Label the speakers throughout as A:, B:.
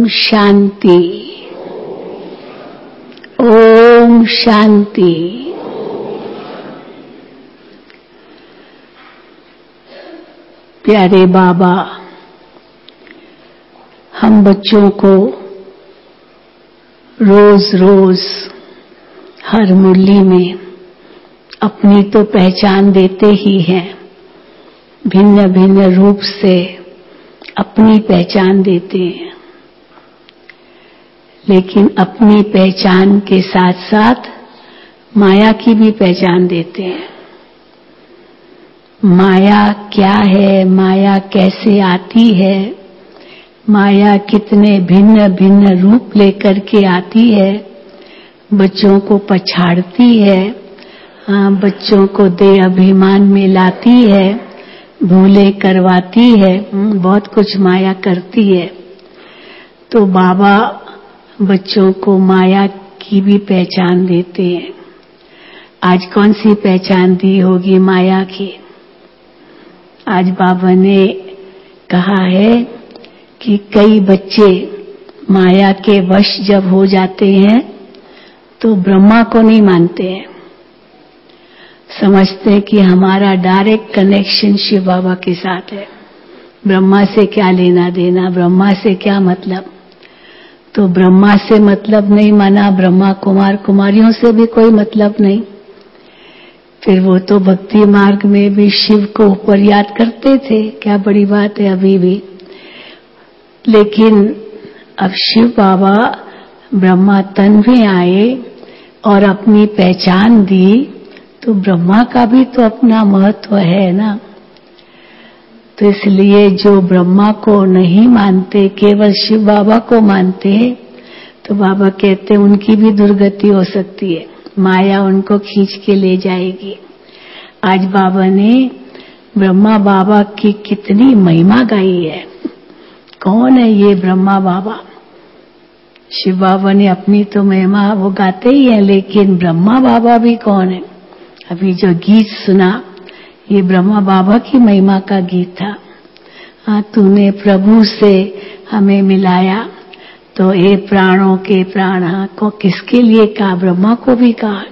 A: ओम शांति। ओम शांति। प्यारे बाबा, हम बच्चों को रोज रोज हर मुरली में अपनी तो पहचान देते ही हैं, भिन्न भिन्न रूप से अपनी पहचान देते हैं, लेकिन अपनी पहचान के साथ साथ माया की भी पहचान देते हैं। माया क्या है, माया कैसे आती है, माया कितने भिन्न भिन्न रूप लेकर के आती है, बच्चों को पछाड़ती है, बच्चों को देह अभिमान में लाती है, भूले करवाती है, बहुत कुछ माया करती है। तो बाबा बच्चों को माया की भी पहचान देते हैं। आज कौन सी पहचान दी होगी माया की? आज बाबा ने कहा है कि कई बच्चे माया के वश जब हो जाते हैं तो ब्रह्मा को नहीं मानते हैं, समझते हैं कि हमारा डायरेक्ट कनेक्शन शिव बाबा के साथ है, ब्रह्मा से क्या लेना देना, ब्रह्मा से क्या मतलब। तो ब्रह्मा से मतलब नहीं माना, ब्रह्मा कुमार कुमारियों से भी कोई मतलब नहीं। फिर वो तो भक्ति मार्ग में भी शिव को ऊपर याद करते थे, क्या बड़ी बात है अभी भी। लेकिन अब शिव बाबा ब्रह्मा तन में आए और अपनी पहचान दी, तो ब्रह्मा का भी तो अपना महत्व है ना। तो इसलिए जो ब्रह्मा को नहीं मानते, केवल शिव बाबा को मानते, तो बाबा कहते उनकी भी दुर्गति हो सकती है, माया उनको खींच के ले जाएगी। आज बाबा ने ब्रह्मा बाबा की कितनी महिमा गाई है। कौन है ये ब्रह्मा बाबा? शिव बाबा ने अपनी तो महिमा वो गाते ही हैं, लेकिन ब्रह्मा बाबा भी कौन है? अभी जो गीत सुना ये ब्रह्मा बाबा की महिमा का गीत था। तूने प्रभु से हमें मिलाया, तो ये प्राणों के प्राण को किसके लिए कहा? ब्रह्मा को भी कहा।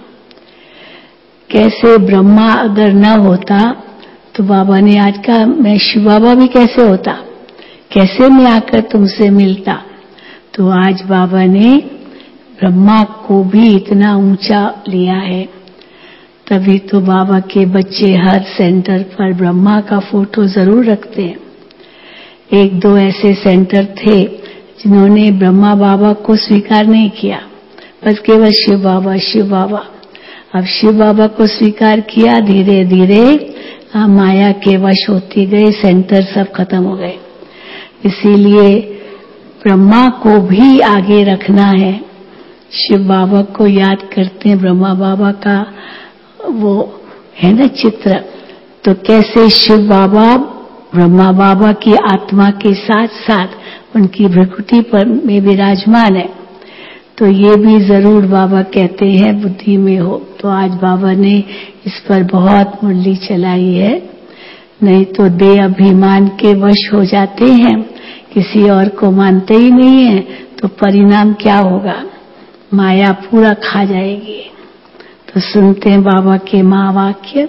A: कैसे ब्रह्मा अगर न होता तो बाबा ने आज कहा मैं शिव बाबा भी कैसे होता, कैसे मैं आकर तुमसे मिलता। तो आज बाबा ने ब्रह्मा को भी इतना ऊंचा लिया है। तभी तो बाबा के बच्चे हर सेंटर पर ब्रह्मा का फोटो जरूर रखते हैं। एक दो ऐसे सेंटर थे जिन्होंने ब्रह्मा बाबा को स्वीकार नहीं किया, बस केवल शिव बाबा शिव बाबा। अब शिव बाबा को स्वीकार किया, धीरे धीरे माया के वश होती गए, सेंटर सब खत्म हो गए। इसीलिए ब्रह्मा को भी आगे रखना है। शिव बाबा को याद करते हैं, ब्रह्मा बाबा का वो है ना चित्र। तो कैसे शिव बाबा ब्रह्मा बाबा की आत्मा के साथ साथ उनकी भ्रुकुटी पर में विराजमान है, तो ये भी जरूर बाबा कहते हैं बुद्धि में हो। तो आज बाबा ने इस पर बहुत मुरली चलाई है। नहीं तो देह अभिमान के वश हो जाते हैं, किसी और को मानते ही नहीं है, तो परिणाम क्या होगा? माया पूरा खा जाएगी। तो सुनते हैं बाबा के महावाक्य।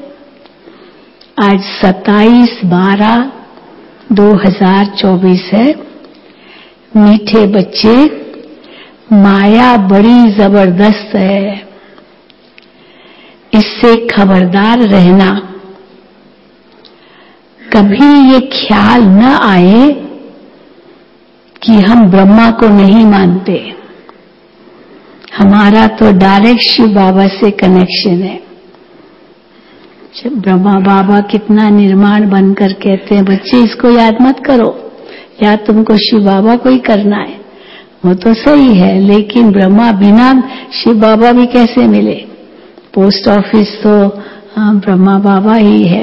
A: आज 27/12/2024 है। मीठे बच्चे, माया बड़ी जबरदस्त है, इससे खबरदार रहना। कभी ये ख्याल न आए कि हम ब्रह्मा को नहीं मानते, हमारा तो डायरेक्ट शिव बाबा से कनेक्शन है। ब्रह्मा बाबा कितना निर्माण बनकर कहते हैं बच्चे इसको याद मत करो, याद तुमको शिव बाबा को ही करना है। वो तो सही है, लेकिन ब्रह्मा बिना शिव बाबा भी कैसे मिले? पोस्ट ऑफिस तो ब्रह्मा बाबा ही है।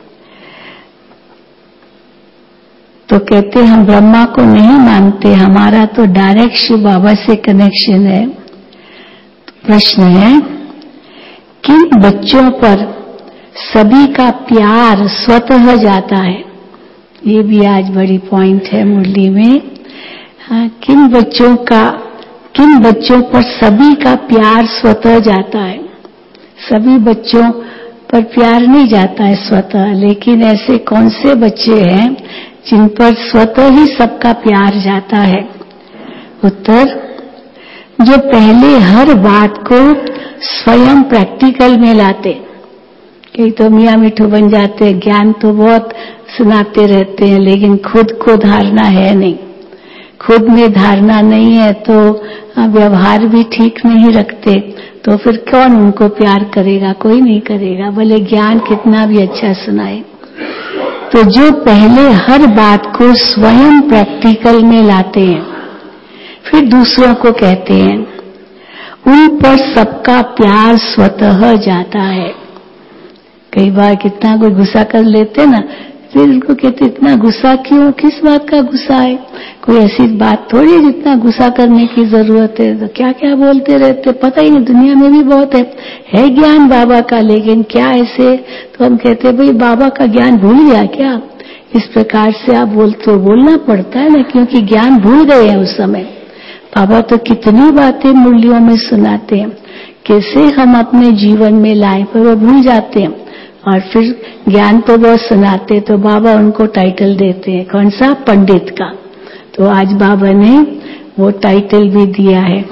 A: तो कहते हम ब्रह्मा को नहीं मानते, हमारा तो डायरेक्ट शिव बाबा से कनेक्शन है। प्रश्न है, किन बच्चों पर सभी का प्यार स्वतः जाता है? ये भी आज बड़ी पॉइंट है मुरली में। हाँ, किन बच्चों पर सभी का प्यार स्वतः जाता है। सभी बच्चों पर प्यार नहीं जाता है स्वतः, लेकिन ऐसे कौन से बच्चे हैं जिन पर स्वतः ही सबका प्यार जाता है? उत्तर, जो पहले हर बात को स्वयं प्रैक्टिकल में लाते। कई तो मियाँ मिठू बन जाते हैं, ज्ञान तो बहुत सुनाते रहते हैं, लेकिन खुद को धारणा है नहीं। खुद में धारणा नहीं है तो व्यवहार भी ठीक नहीं रखते, तो फिर कौन उनको प्यार करेगा? कोई नहीं करेगा, भले ज्ञान कितना भी अच्छा सुनाए। तो जो पहले हर बात को स्वयं प्रैक्टिकल में लाते हैं, फिर दूसरों को कहते हैं, उन पर सबका प्यार स्वतः जाता है। कई बार कितना कोई गुस्सा कर लेते ना, फिर उनको कहते इतना गुस्सा क्यों, किस बात का गुस्सा है? कोई ऐसी बात थोड़ी जितना गुस्सा करने की जरूरत है। तो क्या क्या बोलते रहते, पता ही नहीं। दुनिया में भी बहुत है ज्ञान बाबा का, लेकिन क्या ऐसे? तो हम कहते भाई बाबा का ज्ञान भूल गया क्या? इस प्रकार से आप बोलना पड़ता है ना, क्योंकि ज्ञान भूल गए हैं उस समय। बाबा तो कितनी बातें मुरलियों में सुनाते हैं, कैसे हम अपने जीवन में लाएं, पर वो भूल जाते हैं। और फिर ज्ञान तो बहुत सुनाते, तो बाबा उनको टाइटल देते हैं, कौन सा? पंडित का। तो आज बाबा ने वो टाइटल भी दिया है।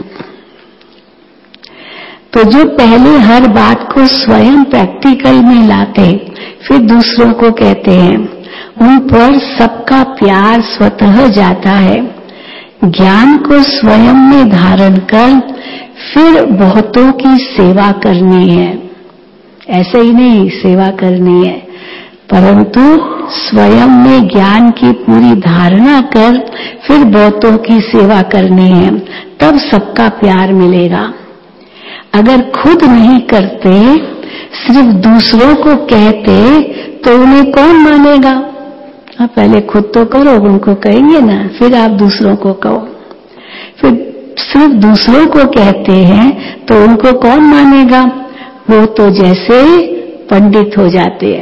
A: तो जो पहले हर बात को स्वयं प्रैक्टिकल में लाते, फिर दूसरों को कहते हैं, उन पर सबका प्यार स्वतः जाता है। ज्ञान को स्वयं में धारण कर फिर बहुतों की सेवा करनी है। ऐसे ही नहीं सेवा करनी है, परंतु स्वयं में ज्ञान की पूरी धारणा कर फिर बहुतों की सेवा करनी है, तब सबका प्यार मिलेगा। अगर खुद नहीं करते, सिर्फ दूसरों को कहते, तो उन्हें कौन मानेगा? आप पहले खुद तो करो, उनको कहेंगे ना, फिर आप दूसरों को कहो। फिर सिर्फ दूसरों को कहते हैं तो उनको कौन मानेगा? वो तो जैसे पंडित हो जाते हैं।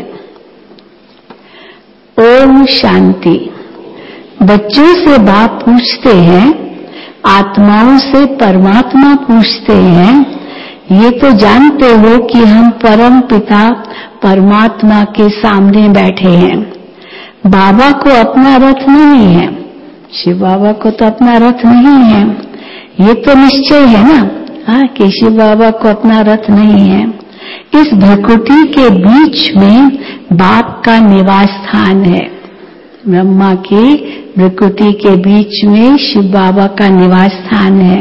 A: ओम शांति। बच्चों से बाप पूछते हैं, आत्माओं से परमात्मा पूछते हैं, ये तो जानते हो कि हम परम पिता परमात्मा के सामने बैठे हैं। बाबा को अपना रथ नहीं है, शिव बाबा को तो अपना रथ नहीं है, ये तो निश्चय है ना। हाँ, कि शिव बाबा को अपना रथ नहीं है। इस भ्रकुटी के बीच में बाप का निवास स्थान है। ब्रह्मा की भ्रकुटी के बीच में शिव बाबा का निवास स्थान है।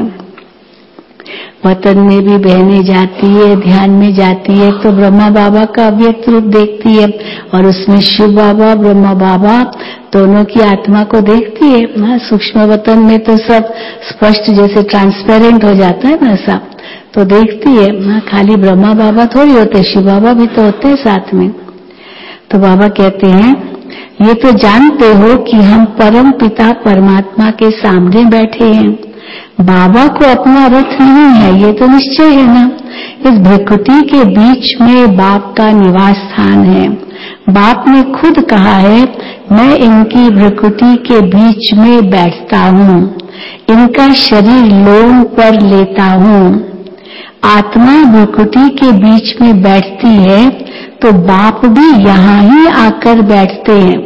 A: वतन में भी बहने जाती है, ध्यान में जाती है, तो ब्रह्मा बाबा का अव्यक्त रूप देखती है, और उसमें शिव बाबा ब्रह्मा बाबा दोनों की आत्मा को देखती है। सूक्ष्म वतन में तो सब स्पष्ट जैसे ट्रांसपेरेंट हो जाता है ना, सब तो देखती है। खाली ब्रह्मा बाबा थोड़ी होते, शिव बाबा भी तो होते हैं साथ में। तो बाबा कहते हैं, ये तो जानते हो कि हम परम पिता परमात्मा के सामने बैठे हैं। बाबा को अपना रथ नहीं है, ये तो निश्चय है ना। इस भ्रकुटी के बीच में बाप का निवास स्थान है। बाप ने खुद कहा है, मैं इनकी भ्रकुटी के बीच में बैठता हूँ, इनका शरीर लोन पर लेता हूँ। आत्मा भ्रकुटी के बीच में बैठती है, तो बाप भी यहाँ ही आकर बैठते हैं।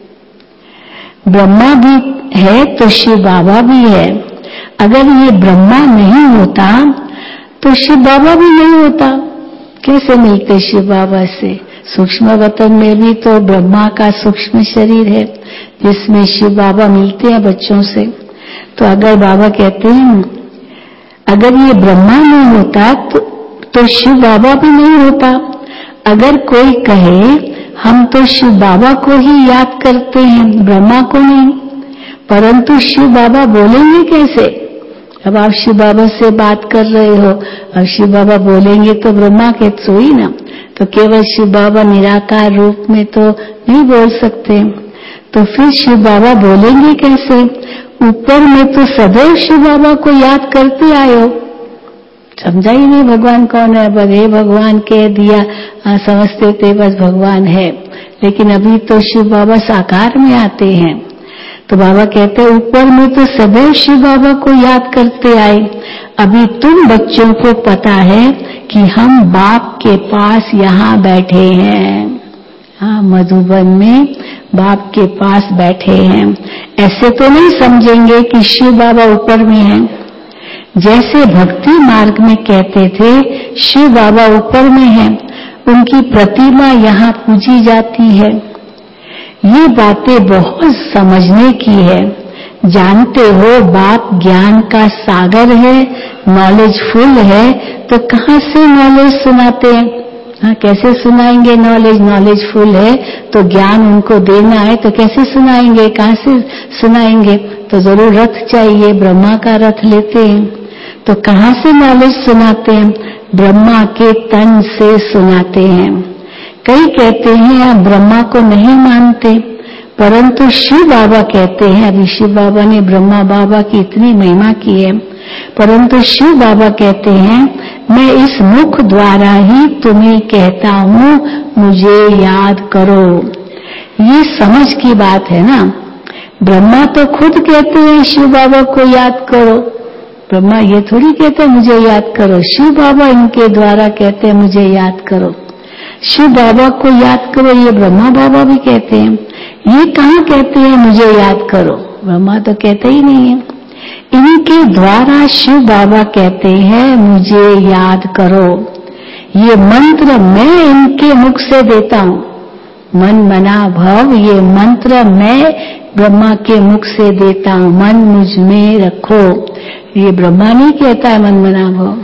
A: ब्रह्मा भी है तो शिव बाबा भी है। अगर ये ब्रह्मा नहीं होता तो शिव बाबा भी नहीं होता। कैसे मिलते शिव बाबा से? सूक्ष्म वतन में भी तो ब्रह्मा का सूक्ष्म शरीर है, जिसमें शिव बाबा मिलते हैं बच्चों से। तो अगर बाबा कहते हैं, अगर ये ब्रह्मा नहीं होता तो शिव बाबा भी नहीं होता। अगर कोई कहे हम तो शिव बाबा को ही याद करते हैं, ब्रह्मा को नहीं, परंतु शिव बाबा बोलेंगे कैसे? अब आप शिव बाबा से बात कर रहे हो, अब शिव बाबा बोलेंगे तो ब्रह्मा के सोई ना, तो केवल शिव बाबा निराकार रूप में तो नहीं बोल सकते। तो फिर शिव बाबा बोलेंगे कैसे? ऊपर में तो सदैव शिव बाबा को याद करते आए हो, समझा ही नहीं भगवान कौन है। बस हे भगवान कह दिया, समझते थे बस भगवान है, लेकिन अभी तो शिव बाबा साकार में आते हैं। तो बाबा कहते हैं ऊपर में तो सदैव शिव बाबा को याद करते आए, अभी तुम बच्चों को पता है कि हम बाप के पास यहाँ बैठे हैं। हाँ, मधुबन में बाप के पास बैठे हैं। ऐसे तो नहीं समझेंगे कि शिव बाबा ऊपर में हैं। जैसे भक्ति मार्ग में कहते थे शिव बाबा ऊपर में हैं, उनकी प्रतिमा यहाँ पूजी जाती है। ये बातें बहुत समझने की है। जानते हो बाप ज्ञान का सागर है, नॉलेजफुल है, तो कहाँ से नॉलेज सुनाते हैं? हाँ, कैसे सुनाएंगे नॉलेज? नॉलेजफुल है तो ज्ञान उनको देना है तो कैसे सुनाएंगे, कहाँ से सुनाएंगे? तो जरूर रथ चाहिए, ब्रह्मा का रथ लेते हैं। तो कहाँ से नॉलेज सुनाते हैं? ब्रह्मा के तन से सुनाते हैं। कई कहते हैं आप ब्रह्मा को नहीं मानते, परंतु शिव बाबा कहते हैं, अभी शिव बाबा ने ब्रह्मा बाबा की इतनी महिमा की है, परंतु शिव बाबा कहते हैं मैं इस मुख द्वारा ही तुम्हें कहता हूँ मुझे याद करो। ये समझ की बात है ना। ब्रह्मा तो खुद कहते हैं शिव बाबा को याद करो, ब्रह्मा ये थोड़ी कहते हैं मुझे याद करो, शिव बाबा इनके द्वारा कहते हैं मुझे याद करो। शिव बाबा को याद करो ये ब्रह्मा बाबा भी कहते हैं। ये कहाँ कहते हैं मुझे याद करो? ब्रह्मा तो कहते ही नहीं है। इनके द्वारा शिव बाबा कहते हैं मुझे याद करो। ये मंत्र मैं इनके मुख से देता हूँ, मन मना भव, ये मंत्र मैं ब्रह्मा के मुख से देता हूँ। मन मुझ में रखो, ये ब्रह्मा नहीं कहता है मन मना भव,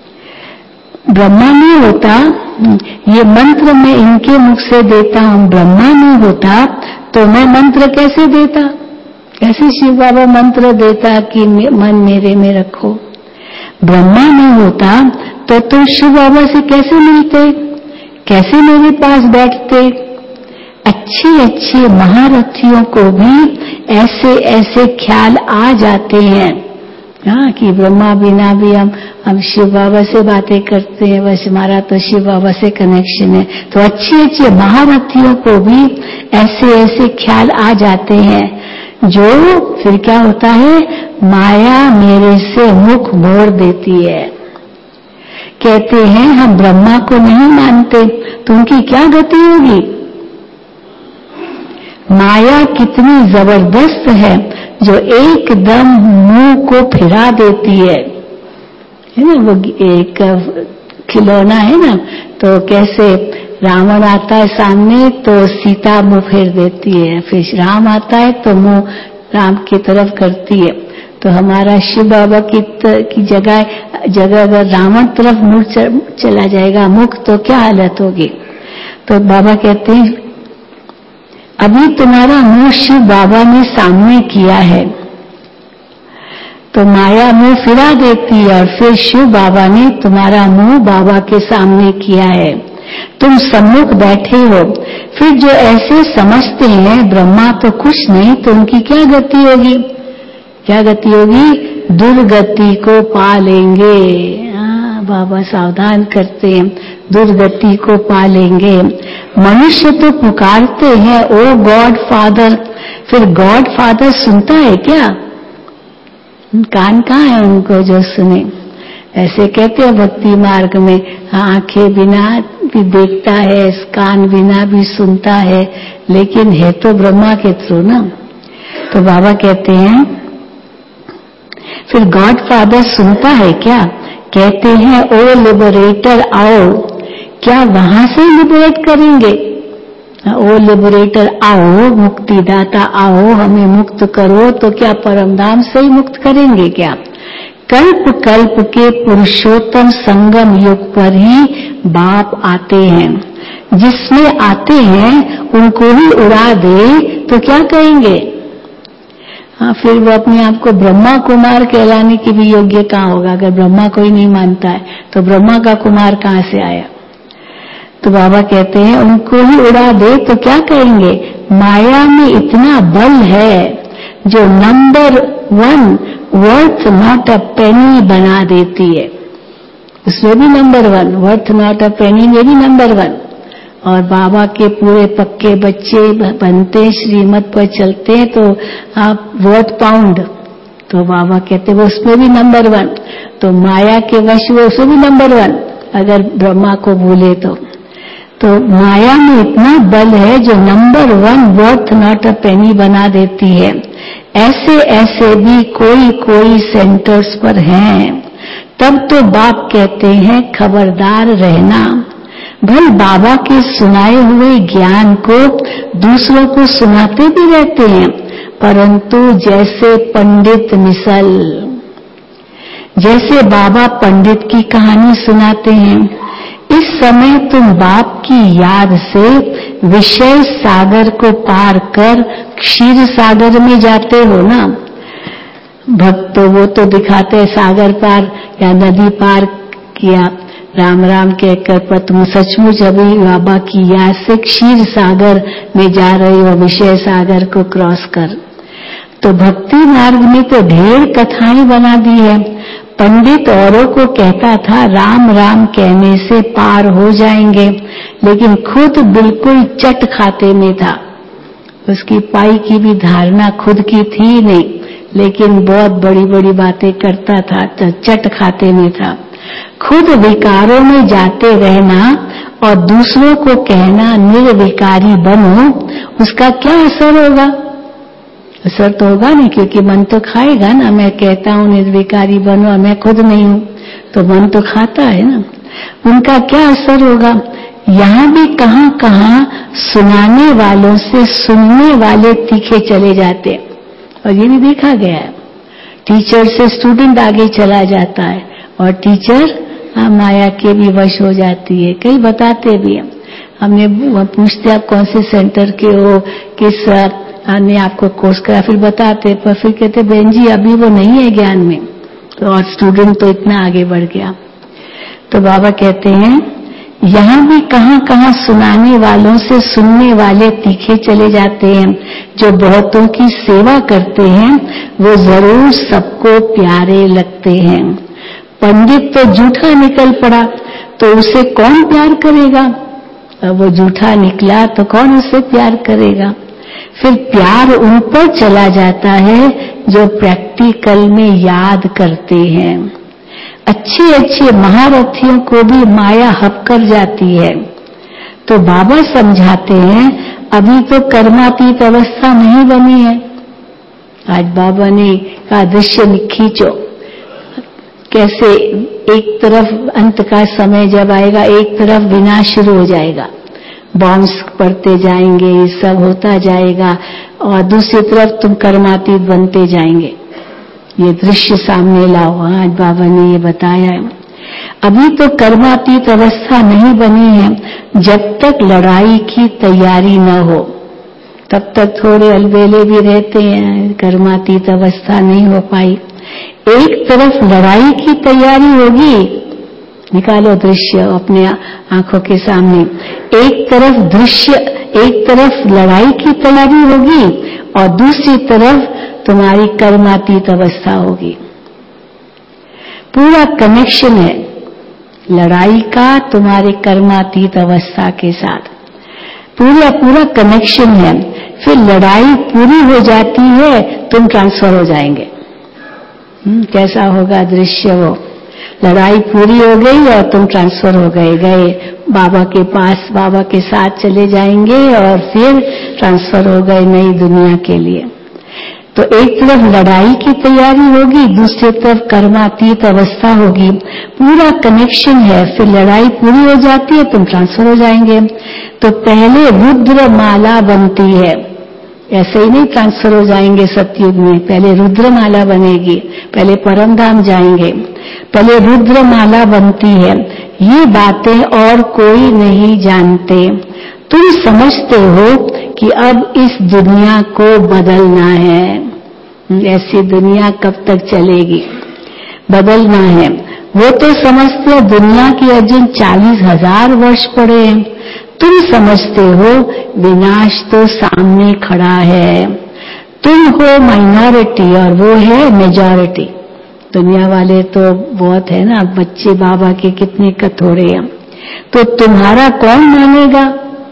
A: ब्रह्मा नहीं होता। ये मंत्र मैं इनके मुख से देता हूँ, ब्रह्मा नहीं होता तो मैं मंत्र कैसे देता? कैसे शिव बाबा मंत्र देता कि मन मेरे में रखो? ब्रह्मा नहीं होता तो तुम शिव बाबा से कैसे मिलते, कैसे मेरे पास बैठते? अच्छे अच्छे महारथियों को भी ऐसे ऐसे ख्याल आ जाते हैं, हाँ, कि ब्रह्मा बिना भी हम शिव बाबा से बातें करते हैं, बस हमारा तो शिव बाबा से कनेक्शन है। तो अच्छे अच्छे महारथियों को भी ऐसे ऐसे ख्याल आ जाते हैं, जो फिर क्या होता है, माया मेरे से मुख मोड़ देती है। कहते हैं हम ब्रह्मा को नहीं मानते, तो उनकी क्या गति होगी? माया कितनी जबरदस्त है जो एकदम मुंह को फिरा देती है ना। वो एक खिलौना है ना, तो कैसे रावण आता है सामने तो सीता मुंह फेर देती है, फिर राम आता है तो मुंह राम की तरफ करती है। तो हमारा शिव बाबा की जगह अगर रावण तरफ मुंह चला जाएगा मुख, तो क्या हालत होगी? तो बाबा कहते हैं अभी तुम्हारा मुंह शिव बाबा ने सामने किया है, तो माया मुंह फिरा देती है, और फिर शिव बाबा ने तुम्हारा मुंह बाबा के सामने किया है, तुम सम्मुख बैठे हो। फिर जो ऐसे समझते हैं ब्रह्मा तो कुछ नहीं, तो उनकी क्या गति होगी? क्या गति होगी? दुर्गति को पा लेंगे। बाबा सावधान करते हैं, दुर्गति को पा लेंगे। मनुष्य तो पुकारते हैं ओ गॉड फादर, फिर गॉड फादर सुनता है क्या? कान कहाँ है उनको जो सुने? ऐसे कहते हैं भक्ति मार्ग में, आंखें बिना भी देखता है, कान बिना भी सुनता है, लेकिन है तो ब्रह्मा के थ्रू ना। तो बाबा कहते हैं फिर गॉड फादर सुनता है क्या? कहते हैं ओ लिबरेटर आओ, क्या वहां से लिबरेट करेंगे? ओ लिबरेटर आओ, मुक्तिदाता आओ, हमें मुक्त करो, तो क्या परमधाम से ही मुक्त करेंगे क्या? कल्प कल्प के पुरुषोत्तम संगम युग पर ही बाप आते हैं, जिसमें आते हैं उनको ही उड़ा दे तो क्या कहेंगे? हाँ, फिर वो अपने आप को ब्रह्मा कुमार कहलाने की भी योग्य कहाँ होगा? अगर ब्रह्मा को ही नहीं मानता है तो ब्रह्मा का कुमार कहाँ से आया? तो बाबा कहते हैं उनको ही उड़ा दे तो क्या कहेंगे? माया में इतना बल है जो number 1 worth not a penny बना देती है। उसमें भी number 1, worth not a penny में भी नंबर 1, और बाबा के पूरे पक्के बच्चे बनते, श्रीमत पर चलते हैं, तो आप वर्ड पाउंड, तो बाबा कहते वो उसमें भी नंबर 1, तो माया के वश वो उसमें भी नंबर 1 अगर ब्रह्मा को भूले तो माया में इतना बल है जो number 1 worth not a penny बना देती है। ऐसे ऐसे भी कोई सेंटर्स पर हैं। तब तो बाप कहते हैं खबरदार रहना। भले बाबा के सुनाए हुए ज्ञान को दूसरों को सुनाते भी रहते हैं, परंतु जैसे पंडित मिसल, जैसे बाबा पंडित की कहानी सुनाते हैं, इस समय तुम बाप की याद से विषय सागर को पार कर क्षीर सागर में जाते हो ना। भक्त तो वो तो दिखाते हैं सागर पार या नदी पार किया, राम राम कहकर, पर तुम सचमुच अभी बाबा की याद से क्षीर सागर में जा रहे हो, विषय सागर को क्रॉस कर। तो भक्ति मार्ग में तो ढेर कथाएं बना दी है। पंडित औरों को कहता था राम राम कहने से पार हो जाएंगे, लेकिन खुद बिल्कुल चट खाते में था। उसकी पाई की भी धारणा खुद की थी नहीं, लेकिन बहुत बड़ी बड़ी बातें करता था, तो चट खाते में था। खुद विकारों में जाते रहना और दूसरों को कहना निर्विकारी बनो, उसका क्या असर होगा? असर तो होगा नहीं, क्योंकि मन तो खाएगा ना। मैं कहता हूं निर्विकारी बनो और मैं खुद नहीं हूं, तो मन तो खाता है ना। उनका क्या असर होगा? यहां भी कहां कहां सुनाने वालों से सुनने वाले तीखे चले जाते, और ये भी देखा गया है। टीचर से स्टूडेंट आगे चला जाता है और टीचर माया के भी वश हो जाती है। कई बताते भी हैं, हमने पूछते आप कौन से सेंटर के हो, किस ने आपको कोर्स करा, फिर बताते, पर फिर कहते बहन जी अभी वो नहीं है ज्ञान में, तो और स्टूडेंट तो इतना आगे बढ़ गया। तो बाबा कहते हैं यहां भी कहां कहां सुनाने वालों से सुनने वाले तीखे चले जाते हैं। जो बहुतों की सेवा करते हैं वो जरूर सबको प्यारे लगते हैं। पंडित तो झूठा निकल पड़ा, तो उसे कौन प्यार करेगा? वो झूठा निकला तो कौन उसे प्यार करेगा? फिर प्यार उन पर चला जाता है जो प्रैक्टिकल में याद करते हैं। अच्छे अच्छे महारथियों को भी माया हप कर जाती है। तो बाबा समझाते हैं अभी तो कर्मातीत अवस्था नहीं बनी है। आज बाबा ने कहा दृश्य खींचो, कैसे एक तरफ अंत का समय जब आएगा, एक तरफ विनाश शुरू हो जाएगा, बॉम्ब्स पड़ते जाएंगे, ये सब होता जाएगा, और दूसरी तरफ तुम कर्मातीत बनते जाएंगे। ये दृश्य सामने लाओ। आज बाबा ने ये बताया है। अभी तो कर्मातीत अवस्था नहीं बनी है। जब तक लड़ाई की तैयारी न हो तब तक थोड़े अलबेले भी रहते हैं, कर्मातीत अवस्था नहीं हो पाई। एक तरफ लड़ाई की तैयारी होगी, निकालो दृश्य अपने आंखों के सामने, एक तरफ दृश्य, एक तरफ लड़ाई की तैयारी होगी और दूसरी तरफ तुम्हारी कर्मातीत अवस्था होगी। पूरा कनेक्शन है लड़ाई का तुम्हारे कर्मातीत अवस्था के साथ, पूरा कनेक्शन है। फिर लड़ाई पूरी हो जाती है, तुम ट्रांसफर हो जाएंगे। कैसा होगा दृश्य? वो लड़ाई पूरी हो गई और तुम ट्रांसफर हो गए बाबा के पास, बाबा के साथ चले जाएंगे और फिर ट्रांसफर हो गए नई दुनिया के लिए। तो एक तरफ लड़ाई की तैयारी होगी, दूसरी तरफ कर्मातीत अवस्था होगी, पूरा कनेक्शन है। फिर लड़ाई पूरी हो जाती है, तुम ट्रांसफर हो जाएंगे। तो पहले रुद्र माला बनती है, ऐसे ही नहीं ट्रांसफर हो जाएंगे सतयुग में, पहले रुद्रमाला बनेगी, पहले परमधाम जाएंगे, पहले रुद्रमाला बनती है। ये बातें और कोई नहीं जानते। तुम समझते हो कि अब इस दुनिया को बदलना है। ऐसी दुनिया कब तक चलेगी? बदलना है। वो तो समझते हो दुनिया की अर्जुन 40,000 वर्ष पड़े हैं। तुम समझते हो विनाश तो सामने खड़ा है। तुम हो माइनॉरिटी और वो है मेजॉरिटी। दुनिया वाले तो बहुत है ना, बच्चे बाबा के कितने कठोरे हैं। तो तुम्हारा कौन मानेगा?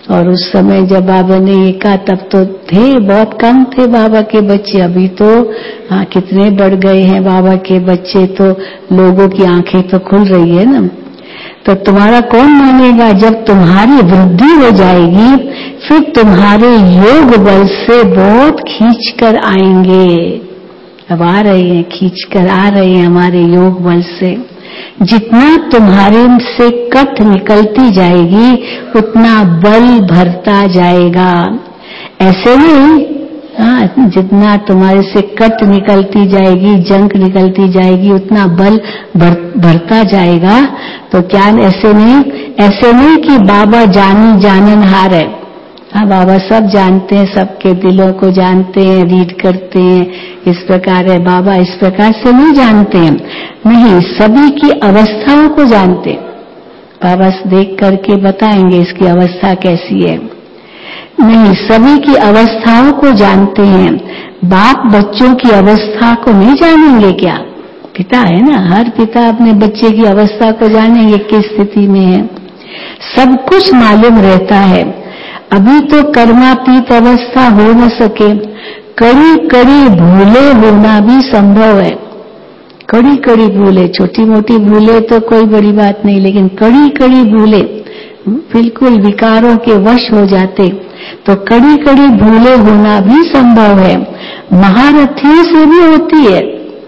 A: और उस समय जब बाबा ने ये कहा तब तो थे, बहुत कम थे बाबा के बच्चे। अभी तो कितने बढ़ गए हैं बाबा के बच्चे, तो लोगों की आंखें तो खुल रही है ना। तो तुम्हारा कौन मानेगा? जब तुम्हारी वृद्धि हो जाएगी फिर तुम्हारे योग बल से बहुत खींच कर आएंगे। अब आ रहे हैं, खींच कर आ रहे हैं हमारे योग बल से। जितना तुम्हारे से कट निकलती जाएगी उतना बल भरता जाएगा। ऐसे नहीं, जितना तुम्हारे से कट निकलती जाएगी, जंक निकलती जाएगी, उतना बल भरता जाएगा। तो क्या ऐसे नहीं कि बाबा जाननहार है। बाबा सब जानते हैं, सबके दिलों को जानते हैं, रीड करते हैं, इस प्रकार है। बाबा इस प्रकार से नहीं जानते हैं, नहीं, सभी की अवस्थाओं को जानते हैं। बाबा देख करके बताएंगे इसकी अवस्था कैसी है। नहीं, सभी की अवस्थाओं को जानते हैं। बाप बच्चों की अवस्था को नहीं जानेंगे क्या? पिता है ना, हर पिता अपने बच्चे की अवस्था को जानेंगे, किस स्थिति में है। सब कुछ मालूम रहता है। अभी तो कर्मातीत अवस्था हो न सके, कड़ी कड़ी भूले होना भी संभव है। कड़ी कड़ी भूले, छोटी मोटी भूले तो कोई बड़ी बात नहीं, लेकिन कड़ी कड़ी भूले, बिल्कुल विकारों के वश हो जाते, तो कड़ी कड़ी भूले होना भी संभव है। महारथियों से भी होती है।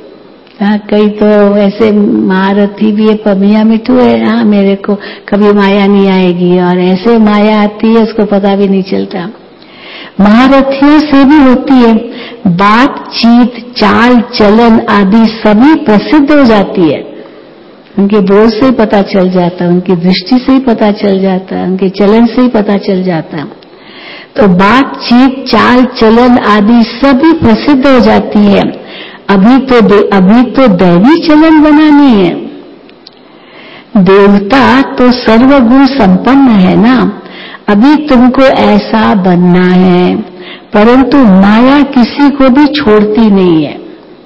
A: कई तो ऐसे महारथी भी है, पमिया मिठू है, मेरे को कभी माया नहीं आएगी, और ऐसे माया आती है उसको पता भी नहीं चलता। महारथियों से भी होती है। बातचीत, चाल चलन आदि सभी प्रसिद्ध हो जाती है। उनके बोल से ही पता चल जाता है, उनकी दृष्टि से ही पता चल जाता है, उनके चलन से ही पता चल जाता है। तो बातचीत, चाल चलन आदि सभी प्रसिद्ध हो जाती है। अभी तो दैवी चलन बनानी है। देवता तो सर्वगुण संपन्न है ना, अभी तुमको ऐसा बनना है। परंतु माया किसी को भी छोड़ती नहीं है,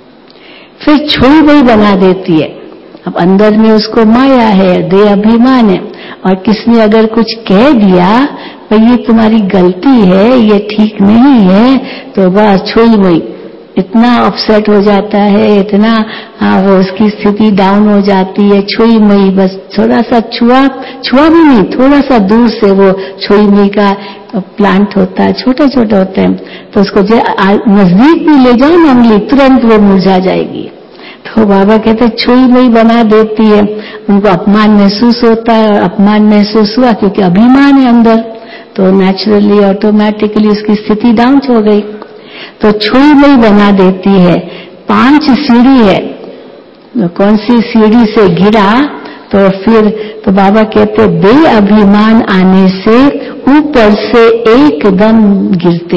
A: फिर छोई वही बना देती है। अब अंदर में उसको माया है, देह अभिमान है, और किसने अगर कुछ कह दिया भाई ये तुम्हारी गलती है, ये ठीक नहीं है, तो बस छोई वही, इतना अपसेट हो जाता है, इतना वो उसकी स्थिति डाउन हो जाती है। छुई मई, बस थोड़ा सा छुआ भी नहीं, थोड़ा सा दूर से वो छुई मई का प्लांट होता है, छोटा छोटा होता है, तो उसको नजदीक भी ले जाए ना उंगली, तुरंत वो मुरझा जाएगी। तो बाबा कहते छुई मई बना देती है। उनको अपमान महसूस होता है, और अपमान महसूस हुआ क्योंकि अभिमान है अंदर, तो नेचुरली ऑटोमेटिकली उसकी स्थिति डाउन हो गई, तो छुई मई बना देती है। 5 सीढ़ी है, तो कौन सी सीढ़ी से गिरा तो फिर तो बाबा कहते बेअभिमान आने से ऊपर से एकदम गिरते,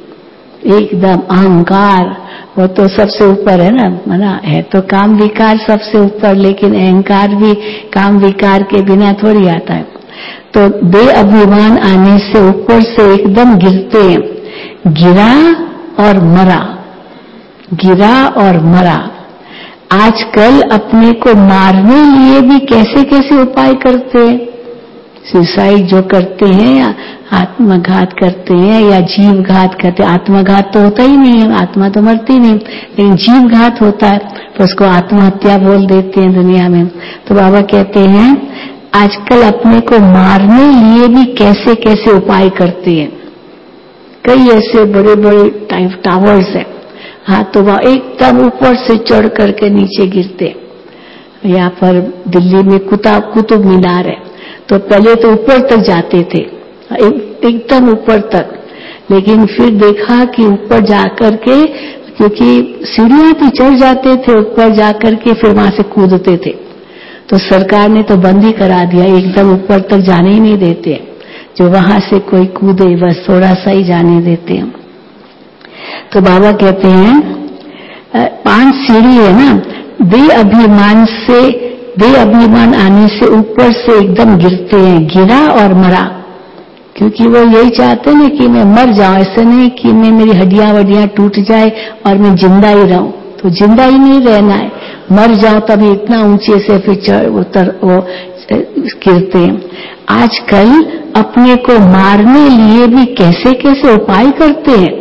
A: एकदम अहंकार, वो तो सबसे ऊपर है ना, मना है तो काम विकार सबसे ऊपर, लेकिन अहंकार भी काम विकार के बिना थोड़ी आता है। तो बेअभिमान आने से ऊपर से एकदम गिरते, गिरा और मरा, गिरा और मरा। आजकल अपने को मारने लिए भी कैसे कैसे उपाय करते हैं। सुसाइड जो करते हैं, आत्मघात करते हैं या जीव घात करते हैं। आत्मघात तो होता ही नहीं है, आत्मा तो मरती नहीं, लेकिन जीव घात होता है, तो उसको आत्महत्या बोल देते हैं दुनिया में। तो बाबा कहते हैं आजकल अपने को मारने लिए भी कैसे कैसे उपाय करते हैं। कई ऐसे बड़े बड़े टावर्स है, तो वह एकदम ऊपर से चढ़ करके नीचे गिरते। यहाँ पर दिल्ली में कुतुब मीनार है, तो पहले तो ऊपर तक जाते थे, एकदम ऊपर तक, लेकिन फिर देखा कि ऊपर जाकर के, क्योंकि सीढ़ियां भी चढ़ जाते थे, ऊपर जाकर के फिर वहां से कूदते थे, तो सरकार ने तो बंद ही करा दिया, एकदम ऊपर तक जाने ही नहीं देते, जो वहां से कोई कूदे बस थोड़ा सा ही जाने देते हैं। तो बाबा कहते हैं 5 सीढ़ी है ना, बेअभिमान आने से ऊपर से एकदम गिरते हैं, गिरा और मरा, क्योंकि वो यही चाहते हैं कि मैं मर जाऊं, ऐसे नहीं कि मैं मेरी हड्डियां वड्डियां टूट जाए और मैं जिंदा ही रहूं, तो जिंदा ही नहीं रहना है, मर जाऊं तभी इतना ऊंचे से फिर वो गिरते हैं। आजकल अपने को मारने लिए भी कैसे कैसे उपाय करते हैं।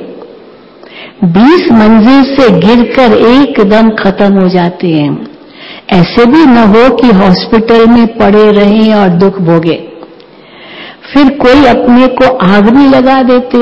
A: 20 मंजिल से गिरकर एकदम खत्म हो जाते हैं। ऐसे भी न हो कि हॉस्पिटल में पड़े रहें और दुख भोगे। फिर कोई अपने को आग भी लगा देते,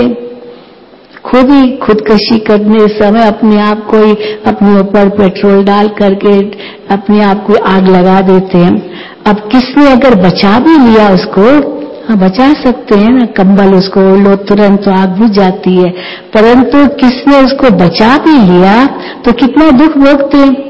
A: खुद ही खुदकशी करने समय अपने आप को ही अपने ऊपर पेट्रोल डाल करके अपने आप को आग लगा देते हैं। अब किसने अगर बचा भी लिया उसको, हाँ बचा सकते हैं ना, कंबल उसको लो तुरंत तो आग बुझ जाती है, परंतु किसने उसको बचा भी लिया तो कितना दुख भोगते हैं।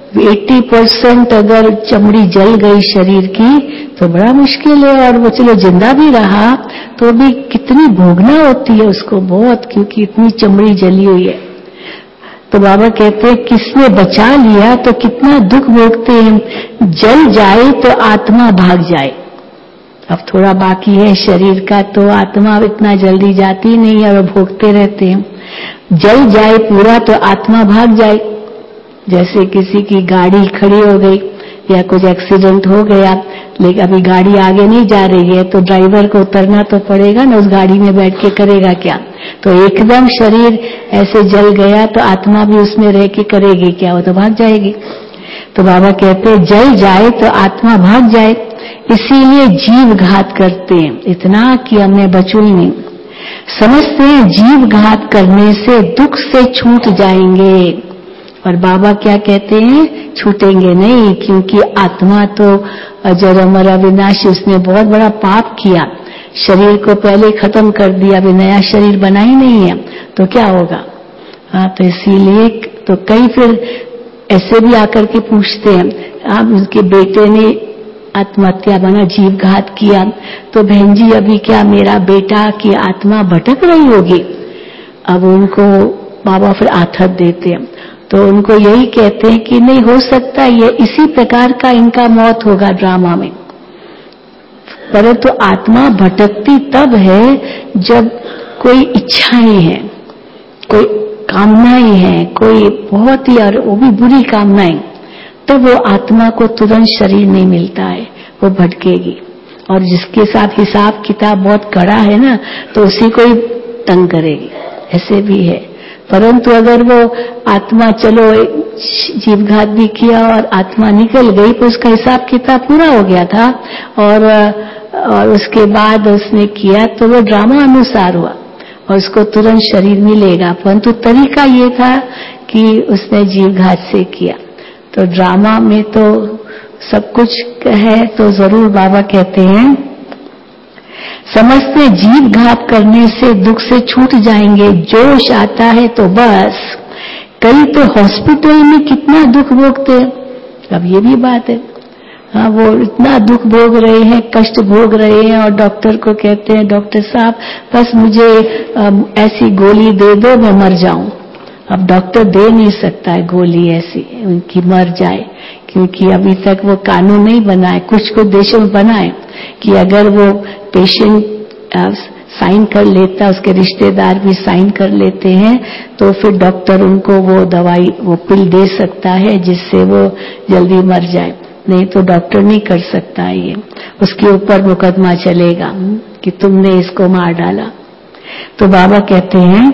A: 80% अगर चमड़ी जल गई शरीर की तो बड़ा मुश्किल है, और वो चलो जिंदा भी रहा तो भी कितनी भोगना होती है उसको बहुत, क्योंकि इतनी चमड़ी जली हुई है। तो बाबा कहते हैं किसने बचा लिया तो कितना दुख भोगते हैं। जल जाए तो आत्मा भाग जाए। अब थोड़ा बाकी है शरीर का, तो आत्मा इतना जल्दी जाती नहीं है और भोगते रहते हैं। जल जाए पूरा तो आत्मा भाग जाए। जैसे किसी की गाड़ी खड़ी हो गई या कुछ एक्सीडेंट हो गया, लेकिन अभी गाड़ी आगे नहीं जा रही है तो ड्राइवर को उतरना तो पड़ेगा ना, उस गाड़ी में बैठ के करेगा क्या। तो एकदम शरीर ऐसे जल गया तो आत्मा भी उसमें रह के करेगी क्या, वो तो भाग जाएगी। तो बाबा कहते हैं जल जाए तो आत्मा भाग जाए, इसीलिए जीव घात करते हैं, इतना कि हमें बचूं ही नहीं। समझते हैं जीव घात करने से दुख से छूट जाएंगे, और बाबा क्या कहते हैं, छूटेंगे नहीं, क्योंकि आत्मा तो अजर अमर अविनाशी, उसने बहुत बड़ा पाप किया, शरीर को पहले खत्म कर दिया, अभी नया शरीर बना ही नहीं है तो क्या होगा। हाँ, तो इसीलिए तो कई फिर ऐसे भी आकर के पूछते हैं, आप उसके बेटे ने आत्महत्या बना, जीव घात किया, तो बहन जी अभी क्या मेरा बेटा की आत्मा भटक रही होगी। अब उनको बाबा फिर आथत देते हैं, तो उनको यही कहते हैं कि नहीं हो सकता, ये इसी प्रकार का इनका मौत होगा ड्रामा में। परंतु आत्मा भटकती तब है जब कोई इच्छाएं हैं, कोई कामनाएं हैं, कोई बहुत ही, और वो भी बुरी कामनाएं, तो वो आत्मा को तुरंत शरीर नहीं मिलता है, वो भटकेगी। और जिसके साथ हिसाब किताब बहुत कड़ा है ना, तो उसी को ही तंग करेगी, ऐसे भी है। परंतु अगर वो आत्मा चलो जीवघात भी किया और आत्मा निकल गई, तो उसका हिसाब किताब पूरा हो गया था, और उसके बाद उसने किया तो वो ड्रामा अनुसार हुआ और उसको तुरंत शरीर मिलेगा, परंतु तरीका ये था कि उसने जीवघात से किया। तो ड्रामा में तो सब कुछ है, तो जरूर बाबा कहते हैं समझते जीव घात करने से दुख से छूट जाएंगे, जोश आता है तो बस। कई तो हॉस्पिटल में कितना दुख भोगते हैं, अब ये भी बात है। हाँ, वो इतना दुख भोग रहे हैं, कष्ट भोग रहे हैं, और डॉक्टर को कहते हैं डॉक्टर साहब बस मुझे ऐसी गोली दे दो मैं मर जाऊं। अब डॉक्टर दे नहीं सकता है गोली ऐसी उनकी मर जाए, क्योंकि अभी तक वो कानून नहीं बना है। कुछ कुछ देशों में बना है कि अगर वो पेशेंट साइन कर लेता, उसके रिश्तेदार भी साइन कर लेते हैं, तो फिर डॉक्टर उनको वो दवाई, वो पिल दे सकता है जिससे वो जल्दी मर जाए। नहीं तो डॉक्टर नहीं कर सकता है ये, उसके ऊपर मुकदमा चलेगा कि तुमने इसको मार डाला। तो बाबा कहते हैं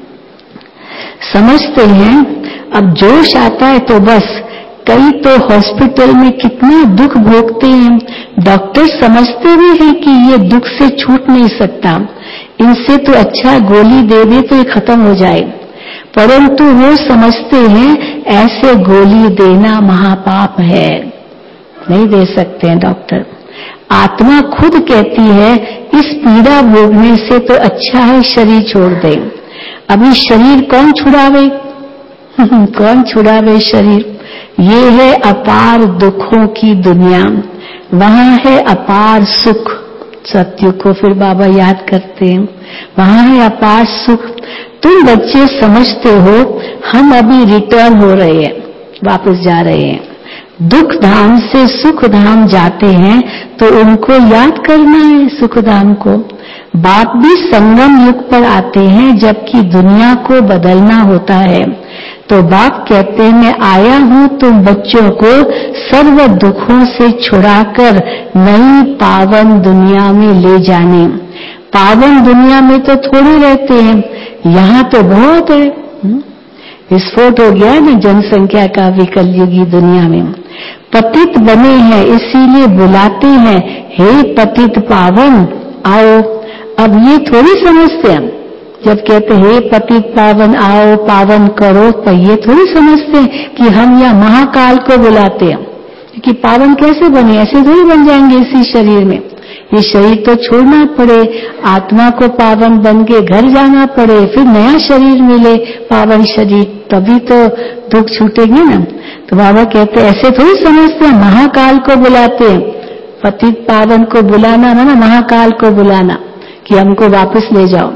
A: समझते हैं अब जोश आता है तो बस। कई तो हॉस्पिटल में कितना दुख भोगते हैं, डॉक्टर समझते भी हैं कि ये दुख से छूट नहीं सकता, इनसे तो अच्छा गोली दे दे तो ये खत्म हो जाए, परंतु वो समझते हैं ऐसे गोली देना महापाप है, नहीं दे सकते हैं डॉक्टर। आत्मा खुद कहती है इस पीड़ा भोगने से तो अच्छा है शरीर छोड़ दे। अभी शरीर कौन छुड़ावे कौन छुड़ावे शरीर। ये है अपार दुखों की दुनिया, वहां है अपार सुख। सत्य को फिर बाबा याद करते हैं, वहां है अपार सुख। तुम बच्चे समझते हो हम अभी रिटर्न हो रहे हैं, वापस जा रहे हैं, दुख धाम से सुख धाम जाते हैं, तो उनको याद करना है सुख धाम को। बाप भी संगम युग पर आते हैं जबकि दुनिया को बदलना होता है, तो बाप कहते हैं मैं आया हूं तुम बच्चों को सर्व दुखों से छुड़ाकर नई पावन दुनिया में ले जाने। पावन दुनिया में तो थोड़ी रहते हैं, यहाँ तो बहुत है। विस्फोट हो गया है ना जनसंख्या का भी कलयुगी दुनिया में। पतित बने हैं इसीलिए बुलाते हैं, हे पतित पावन आओ। अब ये थोड़ी समझते हैं, जब कहते हे पतित पावन आओ पावन करो, तो ये थोड़ी समझते हैं कि हम यहाँ महाकाल को बुलाते हैं। क्योंकि पावन कैसे बने, ऐसे थोड़ी बन जाएंगे इसी शरीर में। ये शरीर तो छोड़ना पड़े, आत्मा को पावन बन के घर जाना पड़े, फिर नया शरीर मिले पावन शरीर, तभी तो दुख छूटेंगे ना। तो बाबा कहते ऐसे थोड़ी समझते हैं, महाकाल को बुलाते हैं। पतित पावन को बुलाना ना महाकाल को बुलाना कि हमको वापस ले जाओ।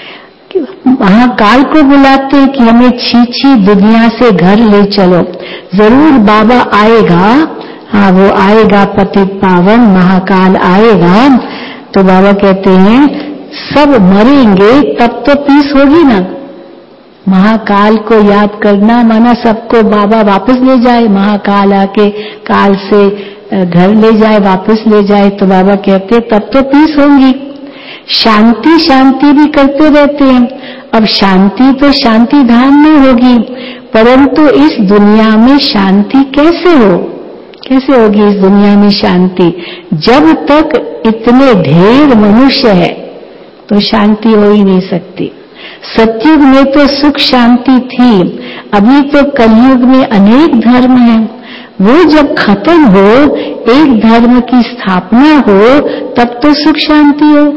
A: महाकाल को बुलाते हैं कि हमें छी दुनिया से घर ले चलो। जरूर बाबा आएगा, हाँ वो आएगा, पतित पावन महाकाल आएगा। तो बाबा कहते हैं सब मरेंगे तब तो पीस होगी ना। महाकाल को याद करना माना सबको बाबा वापस ले जाए, महाकाल आके काल से घर ले जाए, वापस ले जाए। तो बाबा कहते तब तो पीस होंगी। शांति शांति भी करते रहते हैं। अब शांति तो शांति धाम में होगी, परंतु इस दुनिया में शांति कैसे हो, कैसे होगी इस दुनिया में शांति? जब तक इतने ढेर मनुष्य है तो शांति हो ही नहीं सकती। सतयुग में तो सुख शांति थी, अभी तो कलयुग में अनेक धर्म हैं। वो जब खत्म हो, एक धर्म की स्थापना हो, तब तो सुख शांति हो।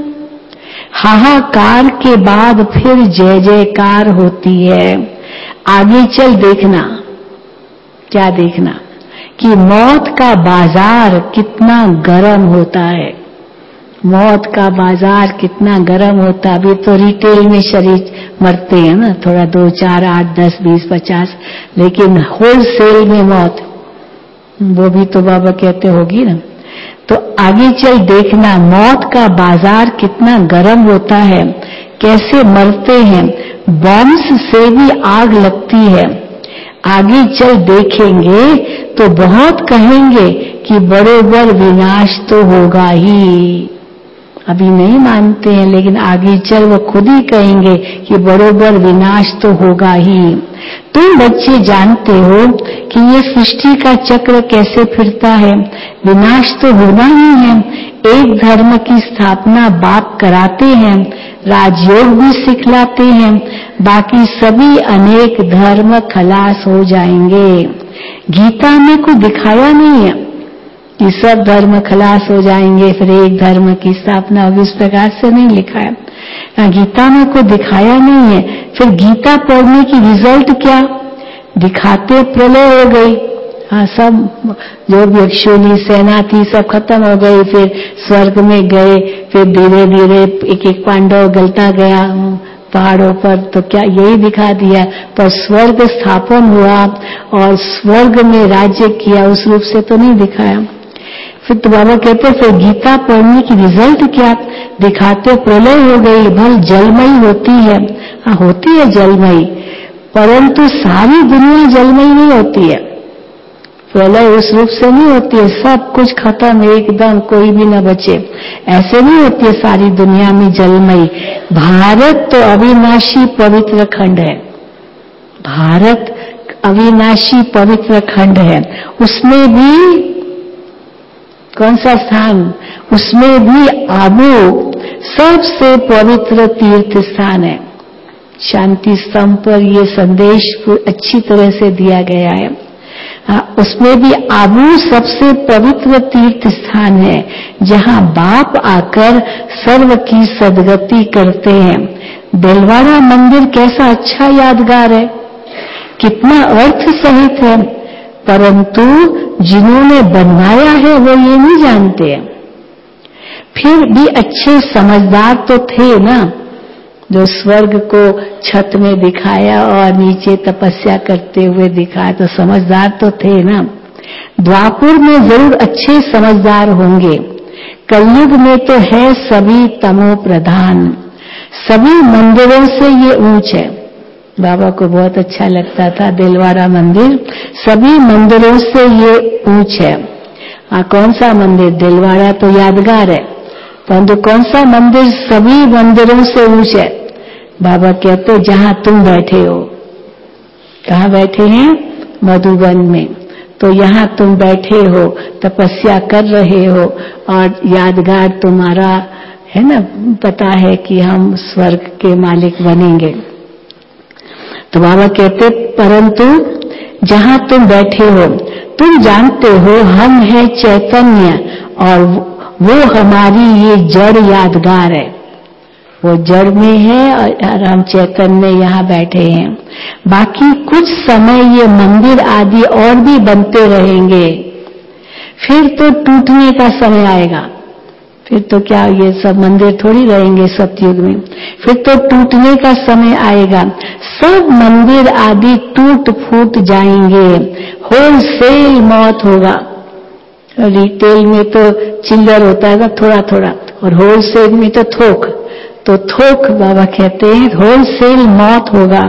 A: हाहाकार के बाद फिर जय जयकार होती है। आगे चल देखना, क्या देखना कि मौत का बाजार कितना गर्म होता है। मौत का बाजार कितना गर्म होता है। अभी तो रिटेल में शरीर मरते हैं ना, थोड़ा 2, 4, 8, 10, 20, 50, लेकिन होलसेल में मौत, वो भी तो बाबा कहते होगी ना। तो आगे चल देखना मौत का बाजार कितना गर्म होता है, कैसे मरते हैं, बॉम्ब्स से भी आग लगती है। आगे चल देखेंगे तो बहुत कहेंगे कि बरोबर विनाश तो होगा ही। अभी नहीं मानते हैं, लेकिन आगे चल वो खुद ही कहेंगे कि बरोबर विनाश तो होगा ही। तुम बच्चे जानते हो कि ये सृष्टि का चक्र कैसे फिरता है, विनाश तो होना ही है। एक धर्म की स्थापना बाप कराते हैं, राजयोग भी सिखलाते हैं, बाकी सभी अनेक धर्म खलास हो जाएंगे। गीता में कोई दिखाया नहीं है कि सब धर्म खलास हो जाएंगे फिर एक धर्म की स्थापना होगी, इस प्रकार से नहीं लिखा है। गीता में कोई दिखाया नहीं है। फिर गीता पढ़ने की रिजल्ट क्या दिखाते, प्रलय हो गई। हाँ, सब जो भी यक्षोनी सेना थी सब खत्म हो गई, फिर स्वर्ग में गए, फिर धीरे धीरे एक एक पांडव गलता गया पहाड़ों पर, तो क्या यही दिखा दिया। पर स्वर्ग स्थापन हुआ और स्वर्ग में राज्य किया, उस रूप से तो नहीं दिखाया। फिर तो बाबा कहते फिर गीता पढ़ने की रिजल्ट क्या दिखाते, प्रलय हो गई, भल जलमयी होती है। हाँ, होती है जलमयी, परंतु सारी दुनिया जलमयी नहीं होती है। प्रलय उस रूप से नहीं होती है, सब कुछ खत्म एकदम, कोई भी न बचे, ऐसे नहीं होती है सारी दुनिया में जलमयी। भारत तो अविनाशी पवित्र खंड है, भारत अविनाशी पवित्र खंड है। उसमें भी कौन सा स्थान, उसमें भी आबू सबसे पवित्र तीर्थ स्थान है। शांति स्तंभ पर ये संदेश अच्छी तरह से दिया गया है। उसमें भी आबू सबसे पवित्र तीर्थ स्थान है, जहां बाप आकर सर्व की सदगति करते हैं। दिलवाड़ा मंदिर कैसा अच्छा यादगार है, कितना अर्थ सहित है, परंतु जिन्होंने बनवाया है वो ये नहीं जानते हैं। फिर भी अच्छे समझदार तो थे ना, जो स्वर्ग को छत में दिखाया और नीचे तपस्या करते हुए दिखाया, तो समझदार तो थे ना। द्वापुर में जरूर अच्छे समझदार होंगे, कलयुग में तो है सभी तमो प्रधान। सभी मंदिरों से ये ऊंच है, बाबा को बहुत अच्छा लगता था दिलवाड़ा मंदिर। सभी मंदिरों से ये ऊंच है। कौन सा मंदिर? दिलवाड़ा तो यादगार है, परंतु कौन सा मंदिर सभी मंदिरों से ऊंच है? बाबा कहते जहां तुम बैठे हो। कहाँ बैठे हैं? मधुबन में। तो यहाँ तुम बैठे हो, तपस्या कर रहे हो और यादगार तुम्हारा है ना, पता है कि हम स्वर्ग के मालिक बनेंगे। तो बाबा कहते परंतु जहां तुम बैठे हो, तुम जानते हो हम है चैतन्य और वो हमारी ये जड़ यादगार है। वो जड़ में है और हम चैतन्य यहाँ बैठे हैं। बाकी कुछ समय ये मंदिर आदि और भी बनते रहेंगे, फिर तो टूटने का समय आएगा। फिर तो क्या ये सब मंदिर थोड़ी रहेंगे सतयुग में, फिर तो टूटने का समय आएगा। सब मंदिर आदि टूट फूट जाएंगे, होलसेल मौत होगा। रिटेल में तो चिल्लर होता है ना, थोड़ा थोड़ा, और होलसेल में तो थोक। तो थोक बाबा कहते हैं होलसेल मौत होगा।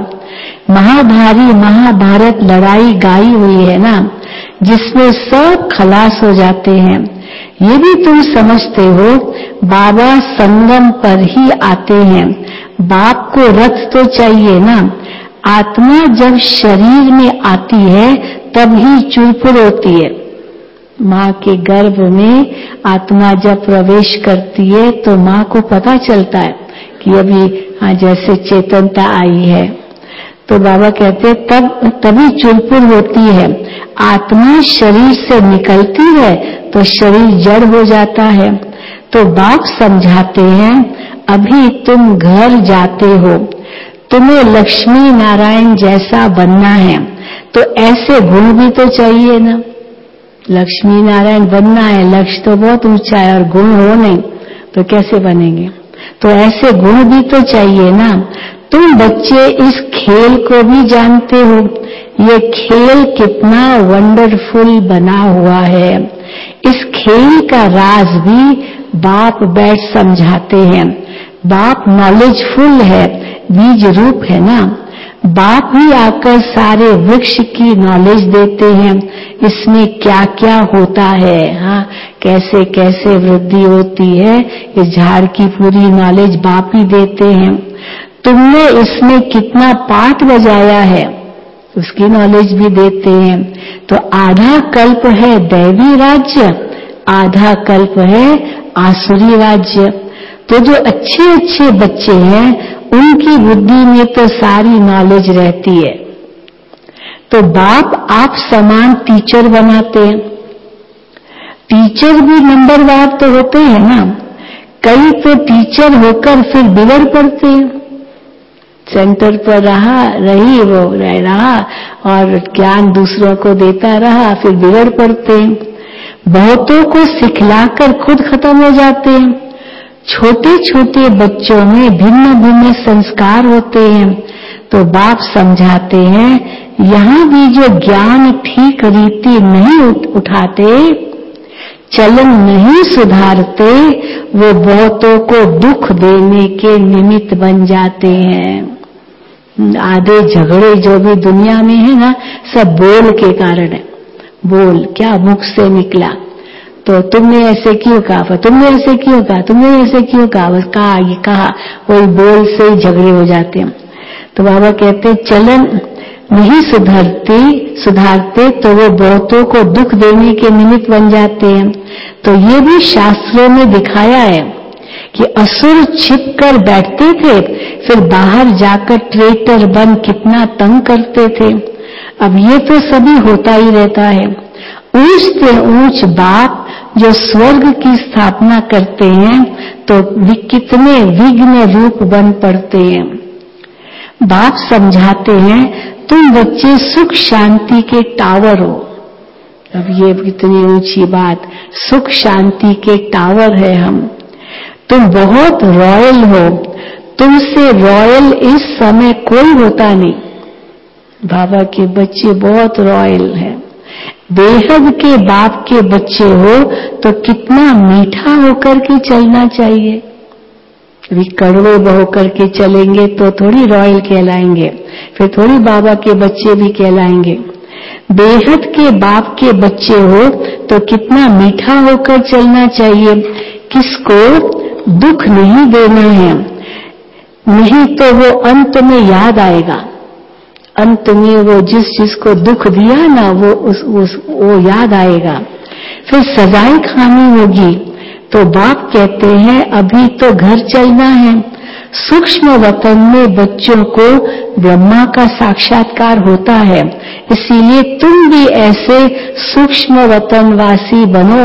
A: महाभारी महाभारत लड़ाई गाई हुई है ना, जिसमें सब खलास हो जाते हैं। ये भी तुम समझते हो, बाबा संगम पर ही आते हैं। बाप को रथ तो चाहिए ना। आत्मा जब शरीर में आती है तब ही चुरपुर होती है। माँ के गर्भ में आत्मा जब प्रवेश करती है तो माँ को पता चलता है कि अभी जैसे चेतनता आई है। तो बाबा कहते तभी चुरपुर होती है। आत्मा शरीर से निकलती है तो शरीर जड़ हो जाता है। तो बाप समझाते हैं अभी तुम घर जाते हो, तुम्हें लक्ष्मी नारायण जैसा बनना है, तो ऐसे गुण भी तो चाहिए ना। लक्ष्मी नारायण बनना है, लक्ष्य तो बहुत ऊंचा है और गुण हो नहीं तो कैसे बनेंगे? तो ऐसे गुण भी तो चाहिए ना। तुम बच्चे इस खेल को भी जानते हो, ये खेल कितना वंडरफुल बना हुआ है। इस खेल का राज भी बाप बैठ समझाते हैं। बाप नॉलेजफुल है, बीज रूप है ना। बाप ही आकर सारे वृक्ष की नॉलेज देते हैं, इसमें क्या क्या होता है, हाँ कैसे कैसे वृद्धि होती है, इस झाड़ की पूरी नॉलेज बाप ही देते हैं। तुमने इसमें कितना पाठ बजाया है उसकी नॉलेज भी देते हैं। तो आधा कल्प है दैवी राज्य, आधा कल्प है आसुरी राज्य। तो जो अच्छे अच्छे बच्चे हैं उनकी बुद्धि में तो सारी नॉलेज रहती है। तो बाप आप समान टीचर बनाते हैं। टीचर भी नंबरवार तो होते हैं ना। कई तो टीचर होकर फिर बिगड़ पड़ते हैं। सेंटर पर रही वो रह रहा और ज्ञान दूसरों को देता रहा, फिर बिगड़ पड़ते हैं। बहुतों को सिखलाकर खुद खत्म हो जाते हैं। छोटे छोटे बच्चों में भिन्न भिन्न संस्कार होते हैं। तो बाप समझाते हैं यहाँ भी जो ज्ञान ठीक रीति नहीं उठाते, चलन नहीं सुधारते, वो बहुतों को दुख देने के निमित्त बन जाते हैं। आधे झगड़े जो भी दुनिया में है ना, सब बोल के कारण है। बोल क्या मुख से निकला, तो तुमने ऐसे क्यों कहा, तुमने ऐसे क्यों कहा, तुमने ऐसे क्यों कहा, बस कहा ये कहा, वही बोल से ही झगड़े हो जाते हैं। तो बाबा कहते चलन नहीं सुधारते तो वो बहुतों को दुख देने के निमित्त बन जाते हैं। तो ये भी शास्त्रों में दिखाया है कि असुर छिप कर बैठते थे, फिर बाहर जाकर ट्रेटर बन कितना तंग करते थे। अब ये तो सभी होता ही रहता है। ऊंच से ऊंच बाप जो स्वर्ग की स्थापना करते हैं तो कितने विघ्न रूप बन पड़ते हैं। बाप समझाते हैं तुम बच्चे सुख शांति के टावर हो। अब ये कितनी ऊंची बात, सुख शांति के टावर है हम। तुम बहुत रॉयल हो, तुमसे रॉयल इस समय कोई होता नहीं। बाबा के बच्चे बहुत रॉयल हैं। बेहद के बाप के बच्चे हो तो कितना मीठा होकर के चलना चाहिए। अभी कड़वे बहो करके चलेंगे तो थोड़ी रॉयल कहलाएंगे, फिर थोड़ी बाबा के बच्चे भी कहलाएंगे। बेहद के बाप के बच्चे हो तो कितना मीठा होकर चलना चाहिए, किसको दुख नहीं देना है, नहीं तो वो अंत में याद आएगा। अंत में वो जिसको दुख दिया ना वो याद आएगा, फिर सजाएं खानी होगी। तो बाप कहते हैं अभी तो घर चलना है। सूक्ष्म वतन में बच्चों को ब्रह्मा का साक्षात्कार होता है, इसीलिए तुम भी ऐसे सूक्ष्म वतनवासी बनो।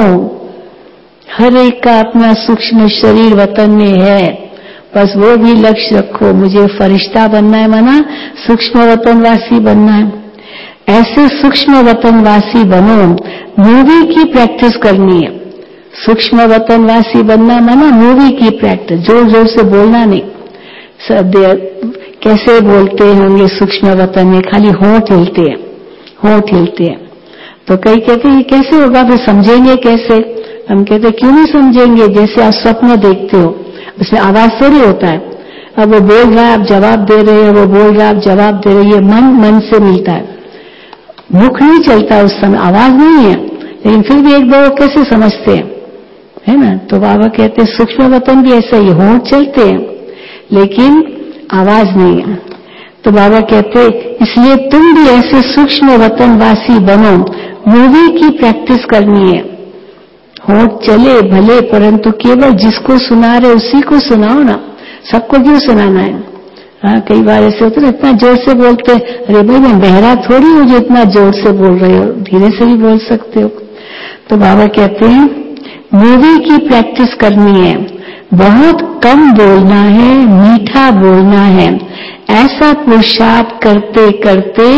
A: हर एक का अपना सूक्ष्म शरीर वतन में है, बस वो भी लक्ष्य रखो, मुझे फरिश्ता बनना है, माना सूक्ष्म वतनवासी बनना है। ऐसे सूक्ष्म वतनवासी बनो। मूवी की प्रैक्टिस करनी है। सूक्ष्म वतनवासी बनना माना मूवी की प्रैक्टिस, जोर जोर से बोलना नहीं। सब कैसे बोलते होंगे सूक्ष्म वतन में, खाली होंठ हिलते हैं, होंठ हिलते हैं। तो कई कहते हैं कैसे होगा, फिर समझेंगे कैसे? हम कहते क्यों नहीं समझेंगे, जैसे आप स्वप्न देखते हो, उसमें आवाज थोड़ी होता है। अब वो बोल रहा है आप जवाब दे रहे हो, वो बोल रहा है आप जवाब दे रहे हो, ये मन से मिलता है, मुख नहीं चलता उस समय, आवाज नहीं है, लेकिन फिर भी एक दो कैसे समझते हैं, है ना। तो बाबा कहते हैं सूक्ष्म वतन भी ऐसा ही, होंठ चलते हैं लेकिन आवाज नहीं है। तो बाबा कहते इसलिए तुम भी ऐसे सूक्ष्म वतनवासी बनो। मूवी की प्रैक्टिस करनी है, होंठ चले भले, परंतु केवल जिसको सुना रहे उसी को सुनाओ ना, सबको क्यों सुनाना है। हाँ, कई बार ऐसे होते ना, इतना जोर से बोलते, अरे भाई मैं बहरा थोड़ी हूं जो इतना जोर से बोल रहे हो, धीरे से भी बोल सकते हो। तो बाबा कहते हैं मूवी की प्रैक्टिस करनी है, बहुत कम बोलना है, मीठा बोलना है। ऐसा पुरुषार्थ करते करते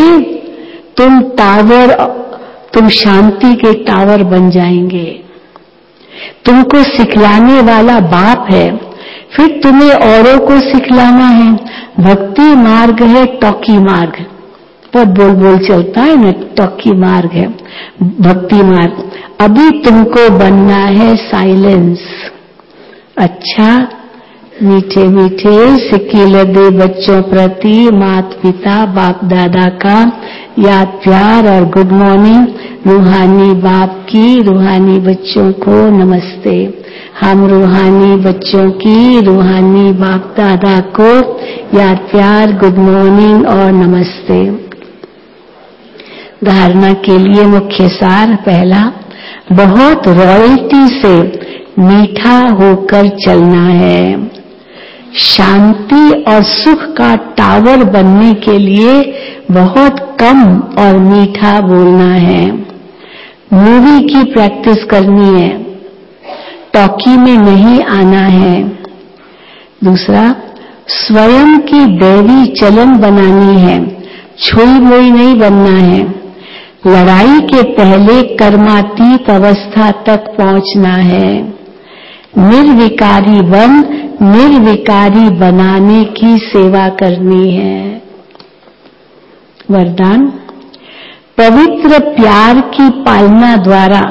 A: तुम शांति के टावर बन जाएंगे। तुमको सिखलाने वाला बाप है, फिर तुम्हें औरों को सिखलाना है। भक्ति मार्ग है टॉकी मार्ग, बहुत बोल बोल चलता है ना, टॉकी मार्ग है भक्ति मार्ग। अभी तुमको बनना है साइलेंस। अच्छा मीठे मीठे सिक्की लदे बच्चों प्रति माता पिता बाप दादा का याद प्यार और गुड मॉर्निंग। रूहानी बाप की रूहानी बच्चों को नमस्ते। हम रूहानी बच्चों की रूहानी बाप दादा को याद प्यार गुड मॉर्निंग और नमस्ते। धारणा के लिए मुख्य सार पहला, बहुत रॉयल्टी से मीठा होकर चलना है। शांति और सुख का टावर बनने के लिए बहुत कम और मीठा बोलना है। मूवी की प्रैक्टिस करनी है, टॉकी में नहीं आना है। दूसरा, स्वयं की दैवी चलन बनानी है, छुई मुई नहीं बनना है। लड़ाई के पहले कर्मातीत अवस्था तक पहुंचना है। निर्विकारी बन निर्विकारी बनाने की सेवा करनी है। वरदान, पवित्र प्यार की पालना द्वारा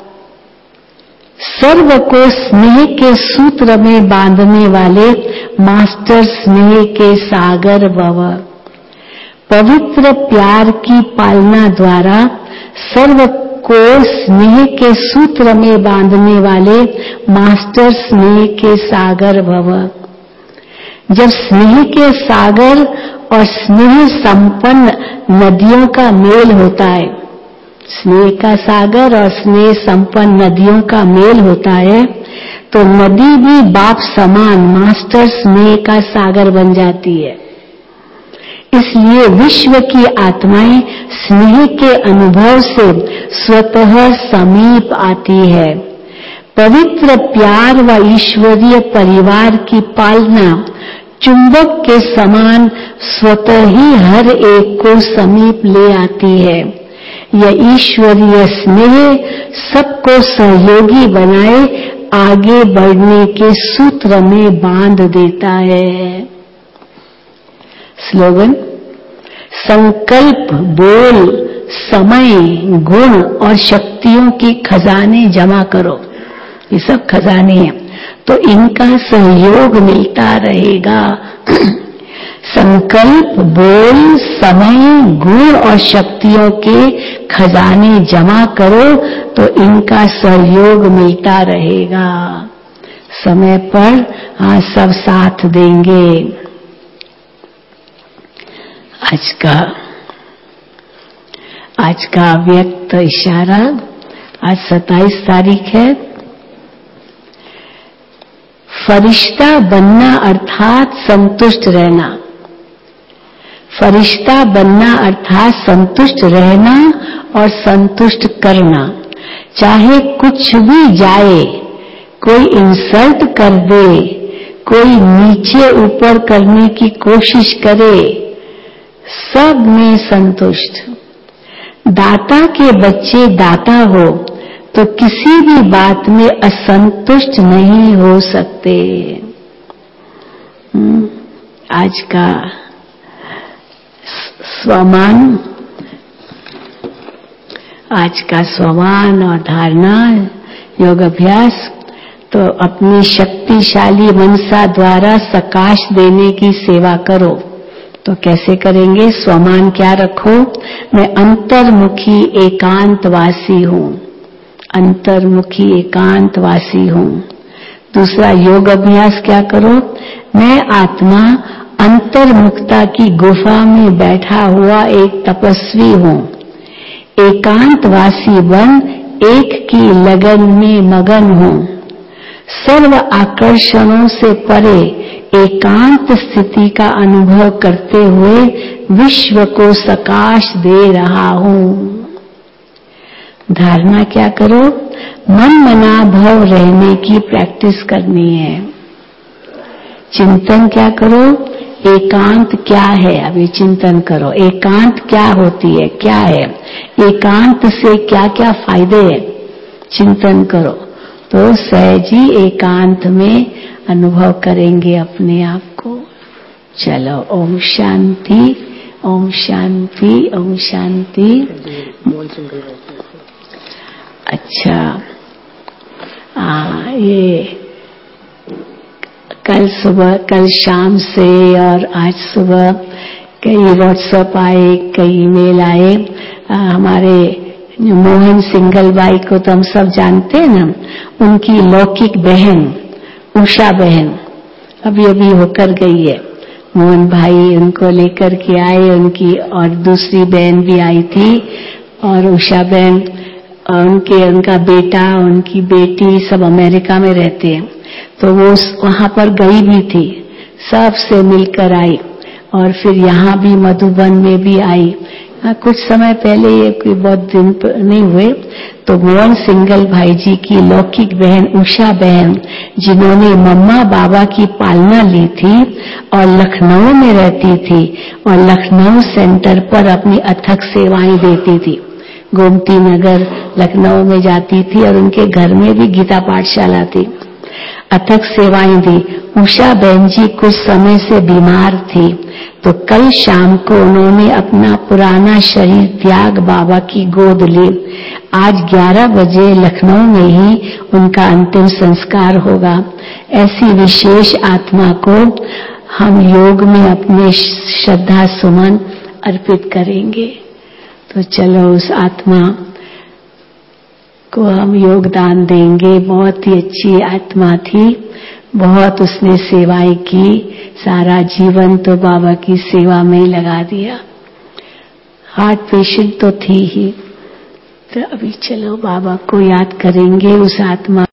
A: सर्व को स्नेह के सूत्र में बांधने वाले मास्टर स्नेह के सागर भव। पवित्र प्यार की पालना द्वारा सर्व को स्नेह के सूत्र में बांधने वाले मास्टर स्नेह के सागर भव। जब स्नेह के सागर और स्नेह संपन्न नदियों का मेल होता है, स्नेह का सागर और स्नेह संपन्न नदियों का मेल होता है, तो नदी भी बाप समान मास्टर स्नेह का सागर बन जाती है। इसलिए विश्व की आत्माएं स्नेह के अनुभव से स्वतः समीप आती है। पवित्र प्यार व ईश्वरीय परिवार की पालना चुंबक के समान स्वतः ही हर एक को समीप ले आती है। यह ईश्वरीय स्नेह सबको सहयोगी बनाए आगे बढ़ने के सूत्र में बांध देता है। स्लोगन, संकल्प, बोल, समय, गुण और शक्तियों की खजाने जमा करो। ये सब खजाने हैं। तो इनका सहयोग मिलता रहेगा। संकल्प, बोल, समय, गुण और शक्तियों के खजाने जमा करो तो इनका सहयोग मिलता रहेगा। समय पर सब साथ देंगे। आज का व्यक्त इशारा, आज 27 तारीख है। फरिश्ता बनना अर्थात संतुष्ट रहना। फरिश्ता बनना अर्थात संतुष्ट रहना और संतुष्ट करना। चाहे कुछ भी जाए, कोई इंसल्ट कर दे, कोई नीचे ऊपर करने की कोशिश करे, सब में संतुष्ट। दाता के बच्चे दाता हो तो किसी भी बात में असंतुष्ट नहीं हो सकते। आज का स्वमान और धारणा योग अभ्यास, तो अपनी शक्तिशाली मनसा द्वारा सकाश देने की सेवा करो। तो कैसे करेंगे? स्वमान क्या रखो? मैं अंतर्मुखी एकांतवासी हूँ। अंतर्मुखी एकांतवासी हूँ। दूसरा योग अभ्यास क्या करो? मैं आत्मा अंतर्मुखता की गुफा में बैठा हुआ एक तपस्वी हूँ। एकांतवासी बन एक की लगन में मगन हूँ। सर्व आकर्षणों से परे एकांत स्थिति का अनुभव करते हुए विश्व को सकाश दे रहा हूँ। धारणा क्या करो? मन मना भव रहने की प्रैक्टिस करनी है। चिंतन क्या करो? एकांत क्या है? अभी चिंतन करो, एकांत क्या होती है, क्या है, एकांत से क्या क्या फायदे हैं, चिंतन करो। तो सहजी एकांत में अनुभव करेंगे अपने आप को। चलो, ओम शांति, ओम शांति, ओम शांति। अच्छा, ये कल शाम से और आज सुबह कई व्हाट्सएप आए, कई ईमेल आए। हमारे मोहन सिंघल बाई को तो हम सब जानते हैं ना, उनकी लौकिक बहन उषा बहन अभी होकर गई है। मोहन भाई उनको लेकर के आए, उनकी और दूसरी बहन भी आई थी, और उषा बहन उनका बेटा, उनकी बेटी सब अमेरिका में रहते हैं। तो वो वहां पर गई भी थी, सबसे मिलकर आई, और फिर यहाँ भी मधुबन में भी आई। कुछ समय पहले, ये कोई बहुत दिन नहीं हुए, तो मोहन सिंघल भाई जी की लौकिक बहन उषा बहन, जिन्होंने मम्मा बाबा की पालना ली थी और लखनऊ में रहती थी और लखनऊ सेंटर पर अपनी अथक सेवाएं देती थी। गोमती नगर लखनऊ में जाती थी और उनके घर में भी गीता पाठशाला थी। अथक सेवाएं दी। उषा बहन जी कुछ समय से बीमार थी, तो कल शाम को उन्होंने अपना पुराना शरीर त्याग बाबा की गोद ली। आज 11 बजे लखनऊ में ही उनका अंतिम संस्कार होगा। ऐसी विशेष आत्मा को हम योग में अपने श्रद्धा सुमन अर्पित करेंगे। तो चलो, उस आत्मा को हम योगदान देंगे। बहुत ही अच्छी आत्मा थी, बहुत उसने सेवाएं की, सारा जीवन तो बाबा की सेवा में ही लगा दिया। हार्ट पेशेंट तो थी ही। तो अभी चलो बाबा को याद करेंगे, उस आत्मा